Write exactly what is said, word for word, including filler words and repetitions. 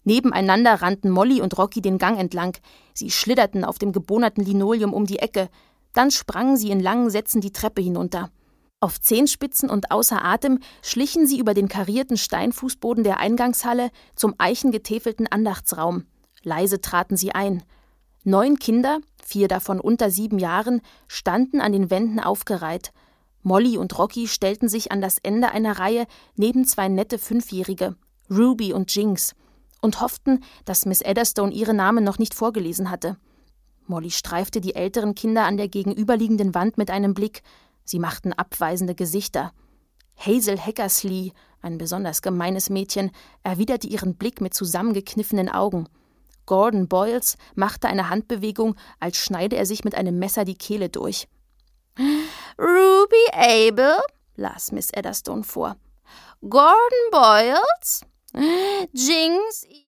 Nebeneinander rannten Molly und Rocky den Gang entlang. Sie schlitterten auf dem gebohnerten Linoleum um die Ecke. Dann sprangen sie in langen Sätzen die Treppe hinunter. Auf Zehenspitzen und außer Atem schlichen sie über den karierten Steinfußboden der Eingangshalle zum eichengetäfelten Andachtsraum. Leise traten sie ein. Neun Kinder, vier davon unter sieben Jahren, standen an den Wänden aufgereiht. Molly und Rocky stellten sich an das Ende einer Reihe neben zwei nette Fünfjährige, Ruby und Jinx, und hofften, dass Miss Adderstone ihre Namen noch nicht vorgelesen hatte. Molly streifte die älteren Kinder an der gegenüberliegenden Wand mit einem Blick. Sie machten abweisende Gesichter. Hazel Heckersley, ein besonders gemeines Mädchen, erwiderte ihren Blick mit zusammengekniffenen Augen. Gordon Boyles machte eine Handbewegung, als schneide er sich mit einem Messer die Kehle durch. »Ruby Abel«, las Miss Adderstone vor. »Gordon Boyles, Jinx